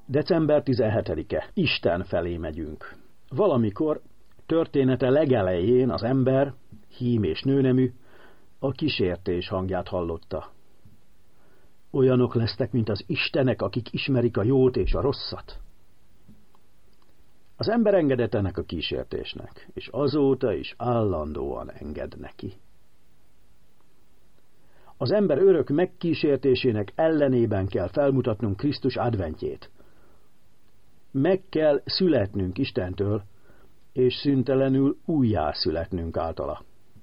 December 17-e. Isten felé megyünk. Valamikor története legelején az ember, hím és nőnemű, a kísértés hangját hallotta. Olyanok lesztek, mint az istenek, akik ismerik a jót és a rosszat. Az ember engedett ennek a kísértésnek, és azóta is állandóan enged neki. Az ember örök megkísértésének ellenében kell felmutatnunk Krisztus adventjét. Meg kell születnünk Istentől, és szüntelenül újjászületnünk általa.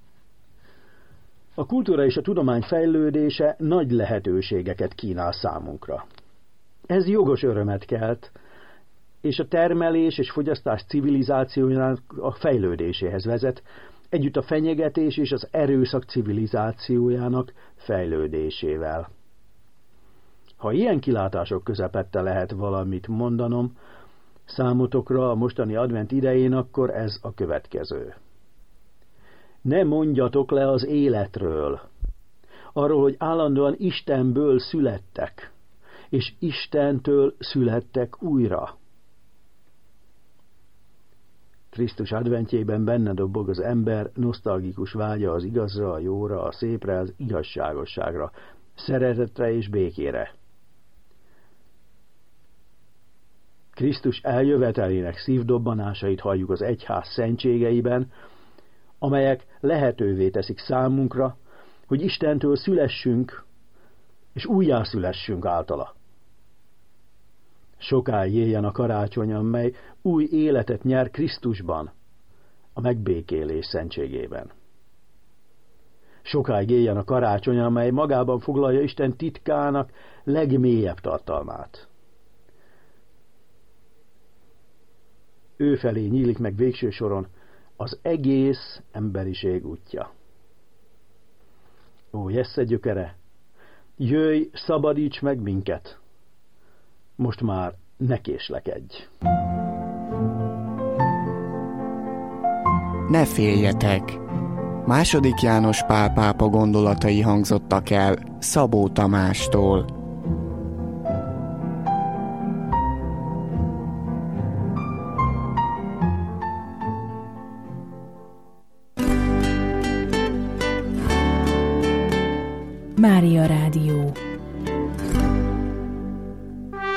A kultúra és a tudomány fejlődése nagy lehetőségeket kínál számunkra. Ez jogos örömet kelt, és a termelés és fogyasztás civilizációjának a fejlődéséhez vezet, együtt a fenyegetés és az erőszak civilizációjának fejlődésével. Ha ilyen kilátások közepette lehet valamit mondanom számotokra a mostani advent idején, akkor ez a következő. Ne mondjatok le az életről, arról, hogy állandóan Istenből születtek, és Istentől születtek újra. Krisztus adventjében benne dobog az ember nosztalgikus vágya az igazra, a jóra, a szépre, az igazságosságra, szeretetre és békére. Krisztus eljövetelének szívdobbanásait halljuk az egyház szentségeiben, amelyek lehetővé teszik számunkra, hogy Istentől szülessünk, és újjászülessünk általa. Sokáig éljen a karácsony, amely új életet nyer Krisztusban, a megbékélés szentségében. Sokáig éljen a karácsony, amely magában foglalja Isten titkának legmélyebb tartalmát. Ő felé nyílik meg végső soron az egész emberiség útja. Ó, Jessze gyökere, jöjj, szabadíts meg minket! Most már ne késlekedj! Ne féljetek! II. János Pál pápa gondolatai hangzottak el Szabó Tamástól. Mária Rádió.